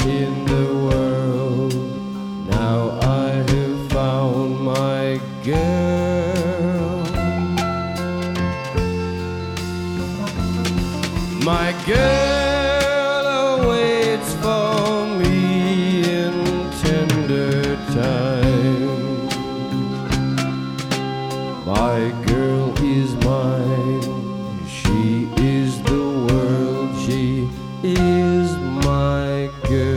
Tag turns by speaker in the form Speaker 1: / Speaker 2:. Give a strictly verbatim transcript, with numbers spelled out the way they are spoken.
Speaker 1: in the world. Now I have found my girl. My girl awaits for me in tender time. My girl is mine.